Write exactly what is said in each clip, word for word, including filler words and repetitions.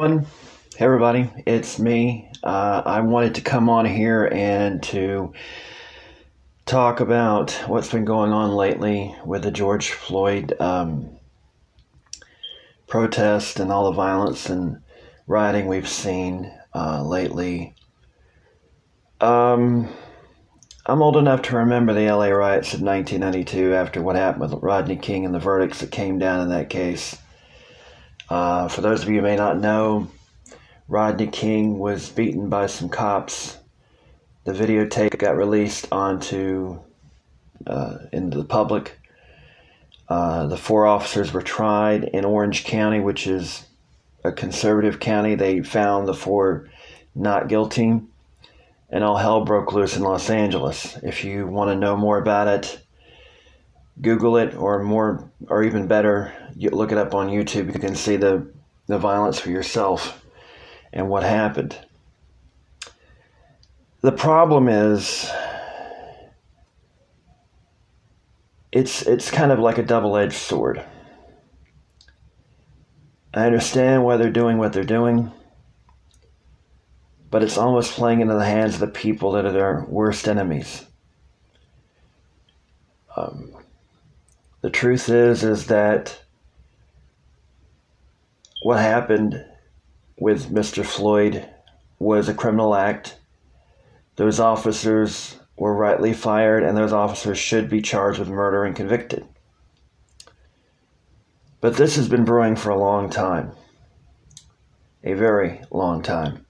Hey everybody, it's me. Uh, I wanted to come on here and to talk about what's been going on lately with the George Floyd um, protest and all the violence and rioting we've seen uh, lately. Um, I'm old enough to remember the L A riots of nineteen ninety-two after what happened with Rodney King and the verdicts that came down in that case. Uh, for those of you who may not know, Rodney King was beaten by some cops. The videotape got released onto uh, into the public. Uh, the four officers were tried in Orange County, which is a conservative county. They found the four not guilty, and all hell broke loose in Los Angeles. If you want to know more about it, Google it, or more, or even better, you look it up on YouTube. You can see the the violence for yourself and what happened. The problem is, it's it's kind of like a double-edged sword. I understand why they're doing what they're doing, but it's almost playing into the hands of the people that are their worst enemies. Um, the truth is, is that what happened with Mister Floyd was a criminal act. Those officers were rightly fired, and those officers should be charged with murder and convicted. But this has been brewing for a long time, a very long time.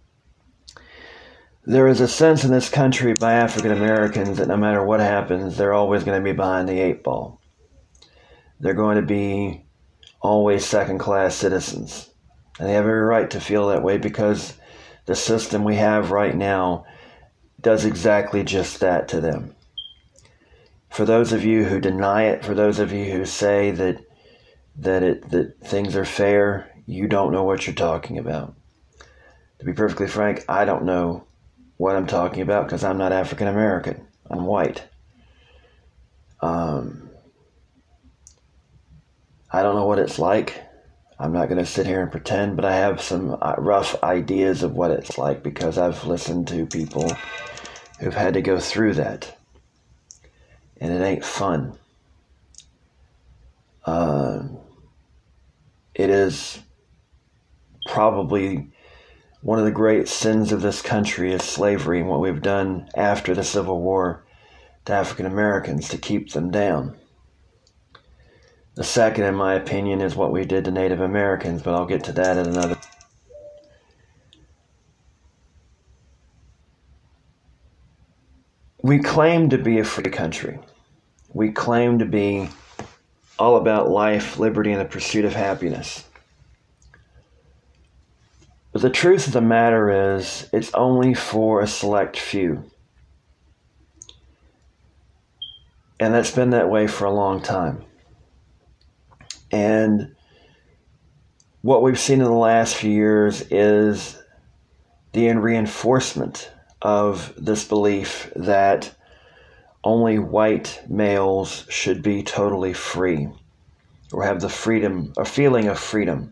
There is a sense in this country by African Americans that no matter what happens, they're always going to be behind the eight ball. They're going to be always second-class citizens. And they have every right to feel that way because the system we have right now does exactly just that to them. For those of you who deny it, for those of you who say that that it that things are fair, you don't know what you're talking about. To be perfectly frank, I don't know what I'm talking about because I'm not African American. I'm white. Um, I don't know what it's like. I'm not going to sit here and pretend, but I have some rough ideas of what it's like because I've listened to people who've had to go through that. And it ain't fun. Uh, it is probably one of the great sins of this country is slavery and what we've done after the Civil War to African Americans to keep them down. The second, in my opinion, is what we did to Native Americans, but I'll get to that in another. We claim to be a free country. We claim to be all about life, liberty, and the pursuit of happiness. But the truth of the matter is, it's only for a select few. And that's been that way for a long time. And what we've seen in the last few years is the reinforcement of this belief that only white males should be totally free or have the freedom, a feeling of freedom.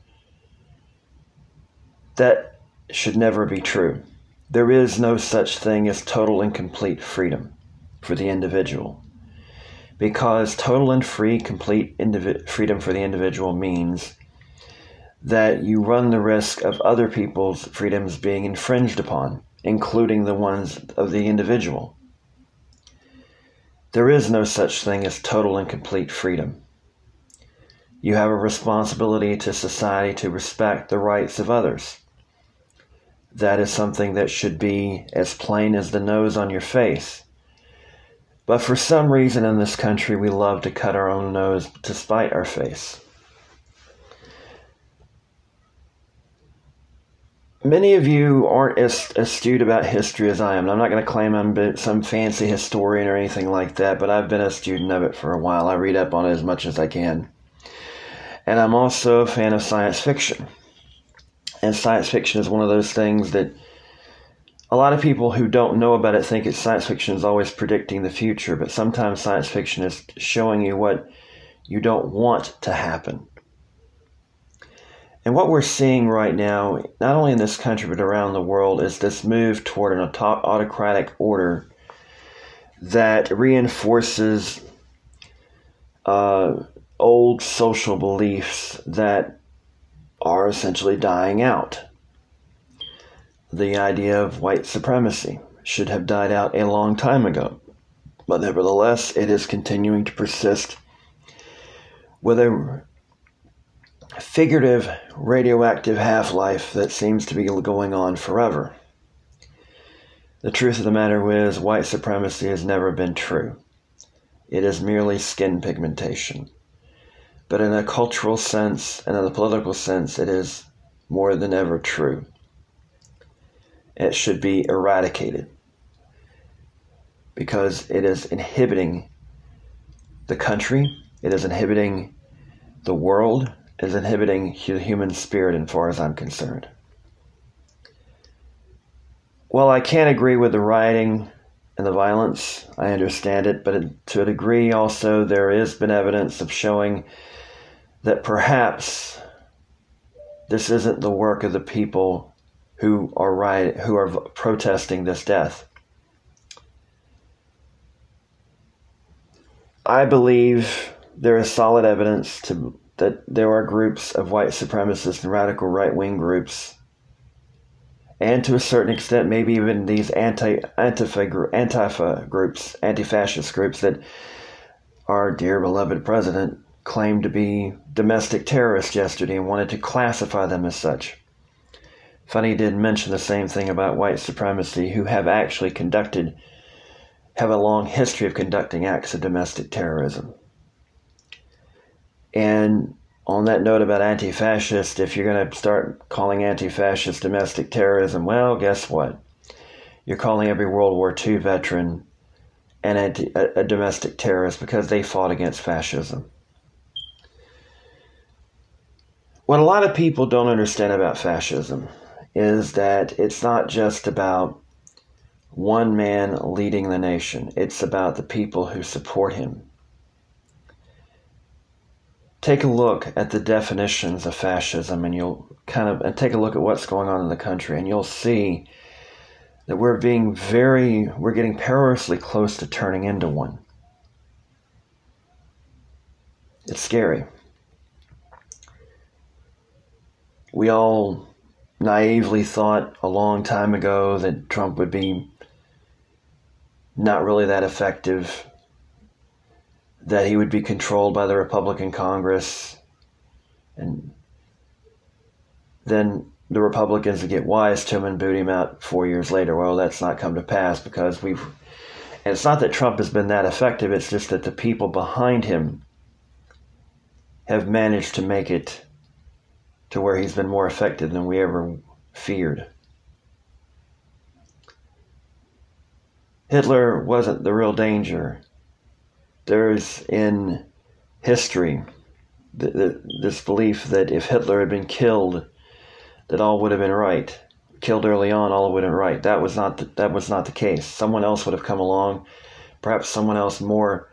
That should never be true. There is no such thing as total and complete freedom for the individual. Because total and free, complete indivi- freedom for the individual means that you run the risk of other people's freedoms being infringed upon, including the ones of the individual. There is no such thing as total and complete freedom. You have a responsibility to society to respect the rights of others. That is something that should be as plain as the nose on your face. But for some reason in this country, we love to cut our own nose to spite our face. Many of you aren't as astute about history as I am. I'm not going to claim I'm some fancy historian or anything like that, but I've been a student of it for a while. I read up on it as much as I can. And I'm also a fan of science fiction. And science fiction is one of those things that a lot of people who don't know about it think it's science fiction is always predicting the future, but sometimes science fiction is showing you what you don't want to happen. And what we're seeing right now, not only in this country but around the world, is this move toward an autocratic order that reinforces uh, old social beliefs that are essentially dying out. The idea of white supremacy should have died out a long time ago, but nevertheless, it is continuing to persist with a figurative radioactive half-life that seems to be going on forever. The truth of the matter is, white supremacy has never been true. It is merely skin pigmentation. But in a cultural sense and in a political sense, it is more than ever true. It should be eradicated because it is inhibiting the country, it is inhibiting the world, it is inhibiting the human spirit as far as I'm concerned. Well, I can't agree with the rioting and the violence. I understand it, but to a degree also there has been evidence of showing that perhaps this isn't the work of the people who are riot, who are protesting this death. I believe there is solid evidence to, that there are groups of white supremacists and radical right-wing groups, and to a certain extent, maybe even these anti Antifa, Antifa groups, anti-fascist groups that our dear beloved president claimed to be domestic terrorists yesterday and wanted to classify them as such. Funny he didn't mention the same thing about white supremacy, who have actually conducted, have a long history of conducting acts of domestic terrorism. And on that note about anti-fascist, if you're going to start calling anti-fascist domestic terrorism, well, guess what? You're calling every World War Two veteran an anti, a, a domestic terrorist because they fought against fascism. What a lot of people don't understand about fascism is that it's not just about one man leading the nation. It's about the people who support him. Take a look at the definitions of fascism and you'll kind of, and take a look at what's going on in the country, and you'll see that we're being very, we're getting perilously close to turning into one. It's scary. We all naively thought a long time ago that Trump would be not really that effective, that he would be controlled by the Republican Congress, and then the Republicans would get wise to him and boot him out four years later. Well, that's not come to pass because we've, and it's not that Trump has been that effective, it's just that the people behind him have managed to make it to where he's been more effective than we ever feared. Hitler wasn't the real danger. There's in history th- th- this belief that if Hitler had been killed, that all would have been right. Killed early on, all would have been right. That was not the, that was not the case. Someone else would have come along, perhaps someone else more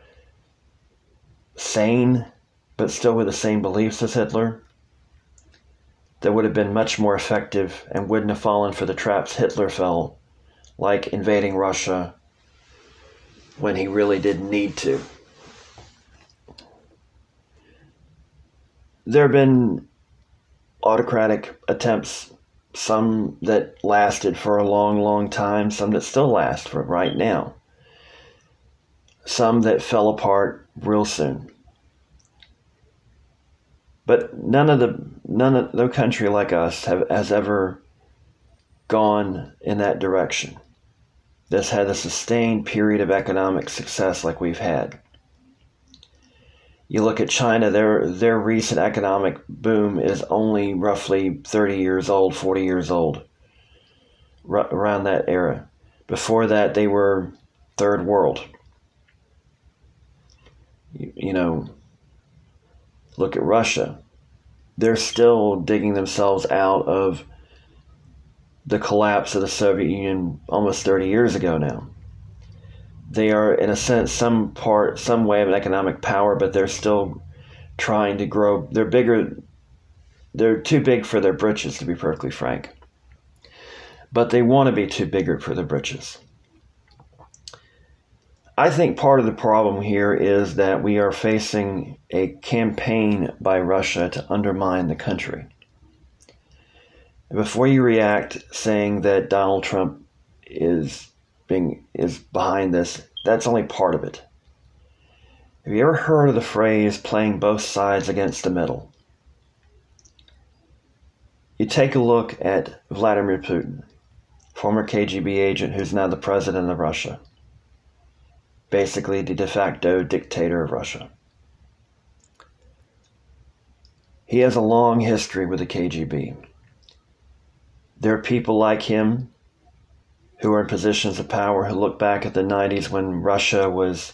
sane, but still with the same beliefs as Hitler, that would have been much more effective and wouldn't have fallen for the traps Hitler fell, like invading Russia when he really didn't need to. There have been autocratic attempts, some that lasted for a long, long time, some that still last for right now, some that fell apart real soon. But none of the none of no country like us have has ever gone in that direction. That's had a sustained period of economic success like we've had. You look at China, their their recent economic boom is only roughly thirty years old, forty years old, r- around that era. Before that, they were third world. You, you know, look at Russia. They're still digging themselves out of the collapse of the Soviet Union almost thirty years ago now. They are, in a sense, some part, some way of an economic power, but they're still trying to grow. They're bigger. they're too big for their britches, to be perfectly frank. But they want to be too bigger for their britches. I think part of the problem here is that we are facing a campaign by Russia to undermine the country. Before you react saying that Donald Trump is being is behind this, that's only part of it. Have you ever heard of the phrase playing both sides against the middle? You take a look at Vladimir Putin, former K G B agent who's now the president of Russia, basically the de facto dictator of Russia. He has a long history with the K G B. There are people like him who are in positions of power who look back at the nineties when Russia was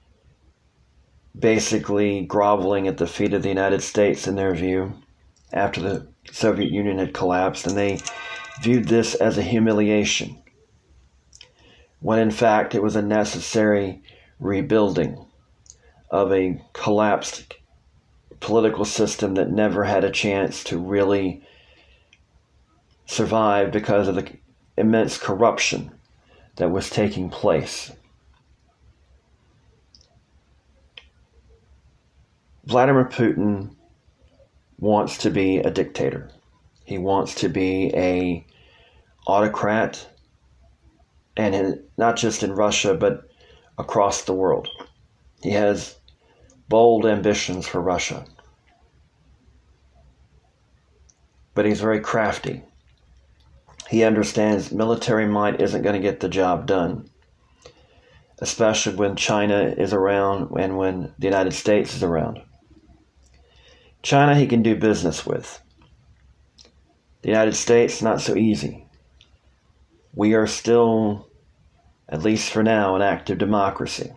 basically groveling at the feet of the United States in their view after the Soviet Union had collapsed, and they viewed this as a humiliation, when in fact it was a necessary rebuilding of a collapsed political system that never had a chance to really survive because of the immense corruption that was taking place. Vladimir Putin wants to be a dictator. He wants to be a autocrat, and in, not just in Russia, but across the world. He has bold ambitions for Russia. But he's very crafty. He understands military might isn't going to get the job done, especially when China is around and when the United States is around. China he can do business with. The United States, not so easy. We are still, at least for now, an active democracy.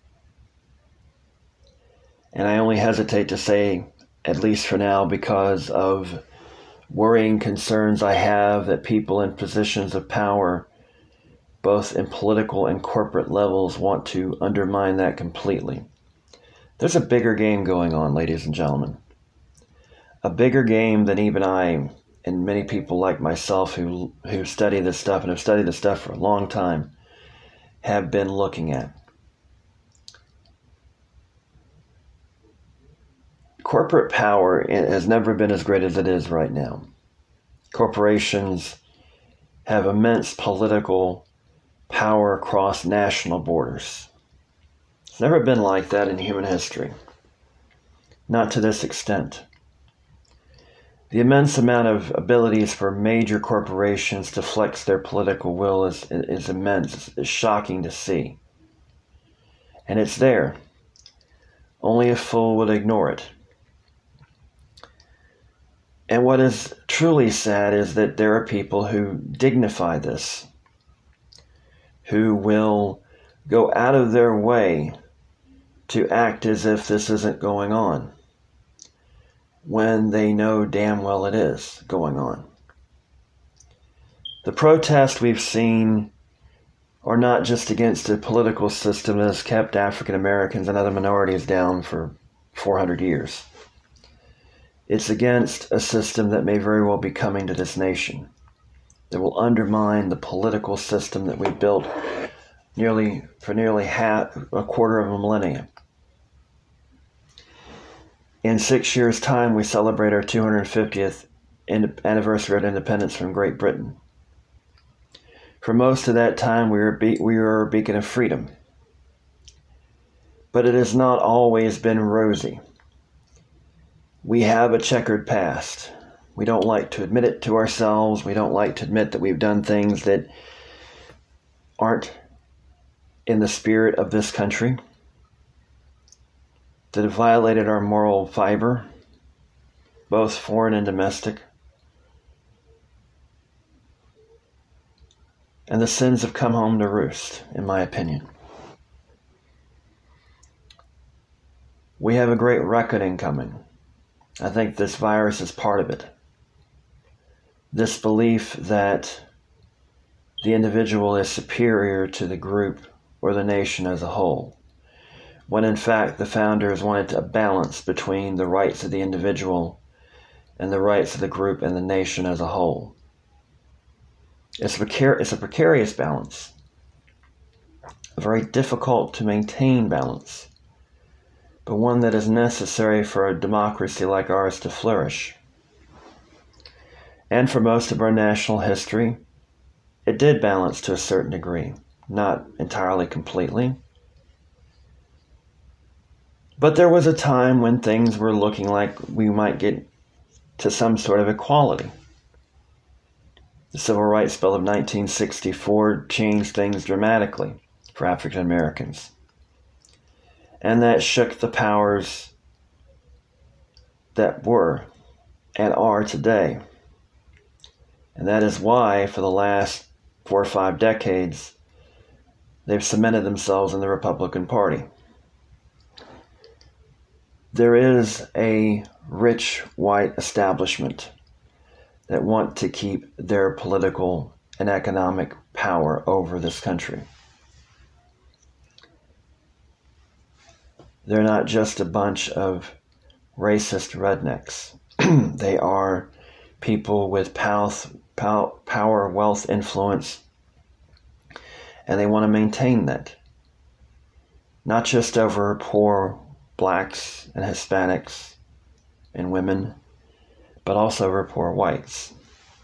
And I only hesitate to say, at least for now, because of worrying concerns I have that people in positions of power, both in political and corporate levels, want to undermine that completely. There's a bigger game going on, ladies and gentlemen. A bigger game than even I and many people like myself who who study this stuff and have studied this stuff for a long time have been looking at. Corporate power has never been as great as it is right now. Corporations have immense political power across national borders. It's never been like that in human history. Not to this extent. The immense amount of abilities for major corporations to flex their political will is, is immense. It's shocking to see. And it's there. Only a fool would ignore it. And what is truly sad is that there are people who dignify this, who will go out of their way to act as if this isn't going on, when they know damn well it is going on. The protests we've seen are not just against a political system that has kept African Americans and other minorities down for four hundred years. It's against a system that may very well be coming to this nation, that will undermine the political system that we built nearly for nearly half, a quarter of a millennium. In six years' time, we celebrate our two hundred fiftieth anniversary of independence from Great Britain. For most of that time, we were, be- we were a beacon of freedom. But it has not always been rosy. We have a checkered past. We don't like to admit it to ourselves. We don't like to admit that we've done things that aren't in the spirit of this country, that have violated our moral fiber, both foreign and domestic. And the sins have come home to roost, in my opinion. We have a great reckoning coming. I think this virus is part of it. This belief that the individual is superior to the group or the nation as a whole, when in fact the founders wanted a balance between the rights of the individual and the rights of the group and the nation as a whole. It's a, precar- it's a precarious balance, a very difficult to maintain balance, but one that is necessary for a democracy like ours to flourish. And for most of our national history, it did balance to a certain degree, not entirely completely. But there was a time when things were looking like we might get to some sort of equality. The Civil Rights Bill of nineteen sixty-four changed things dramatically for African Americans. And that shook the powers that were and are today. And that is why, for the last four or five decades, they've cemented themselves in the Republican Party. There is a rich white establishment that want to keep their political and economic power over this country. They're not just a bunch of racist rednecks. They are people with power, wealth, influence, and they want to maintain that. Not just over poor blacks and Hispanics and women, but also over poor whites.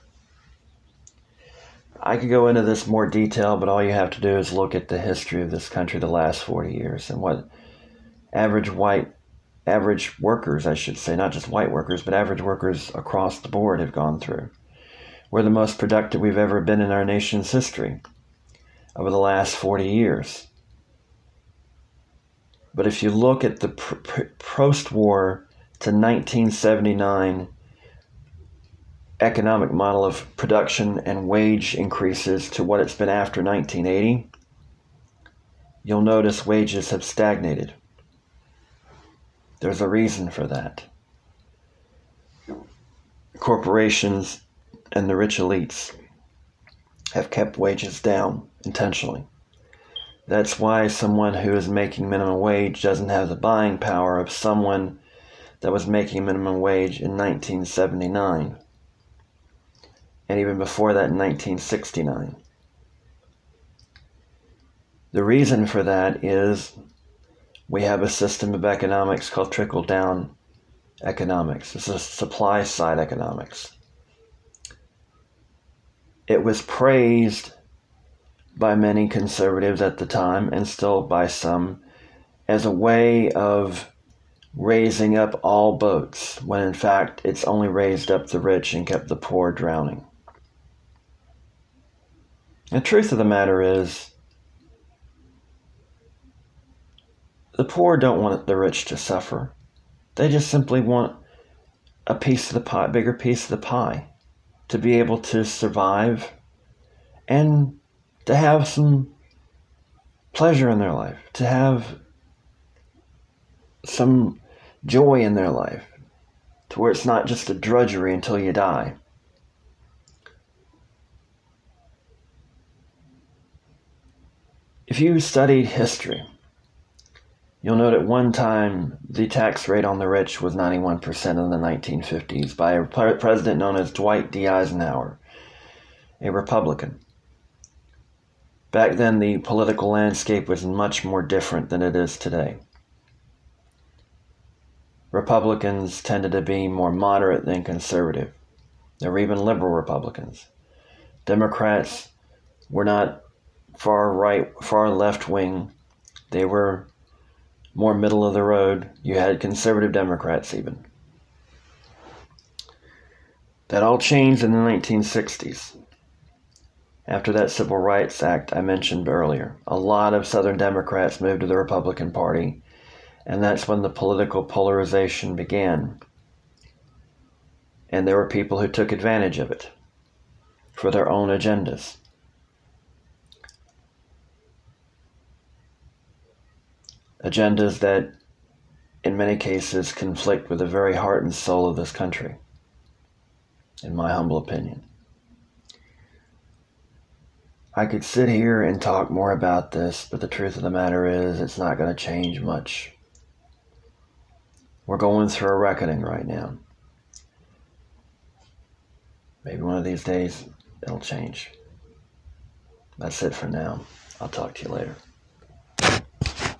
I could go into this more detail, but all you have to do is look at the history of this country the last forty years and what average white, average workers, I should say, not just white workers, but average workers across the board have gone through. We're the most productive we've ever been in our nation's history over the last forty years. But if you look at the pr- pr- post-war to nineteen seventy-nine economic model of production and wage increases to what it's been after nineteen eighty, you'll notice wages have stagnated. There's a reason for that. Corporations and the rich elites have kept wages down intentionally. That's why someone who is making minimum wage doesn't have the buying power of someone that was making minimum wage in nineteen seventy-nine. And even before that in nineteen sixty-nine. The reason for that is we have a system of economics called trickle-down economics. This is supply-side economics. It was praised by many conservatives at the time, and still by some, as a way of raising up all boats, when in fact it's only raised up the rich and kept the poor drowning. The truth of the matter is, the poor don't want the rich to suffer. They just simply want a piece of the pie, bigger piece of the pie, to be able to survive and to have some pleasure in their life, to have some joy in their life, to where it's not just a drudgery until you die. If you studied history, you'll note at one time the tax rate on the rich was ninety-one percent in the nineteen fifties by a president known as Dwight D. Eisenhower, a Republican. Back then, the political landscape was much more different than it is today. Republicans tended to be more moderate than conservative. There were even liberal Republicans. Democrats were not far right, far left wing. They were more middle of the road. You had conservative Democrats even. That all changed in the nineteen sixties. After that Civil Rights Act I mentioned earlier, a lot of Southern Democrats moved to the Republican Party, and that's when the political polarization began. And there were people who took advantage of it for their own agendas. Agendas that, in many cases, conflict with the very heart and soul of this country, in my humble opinion. I could sit here and talk more about this, but the truth of the matter is it's not going to change much. We're going through a reckoning right now. Maybe one of these days it'll change. That's it for now. I'll talk to you later.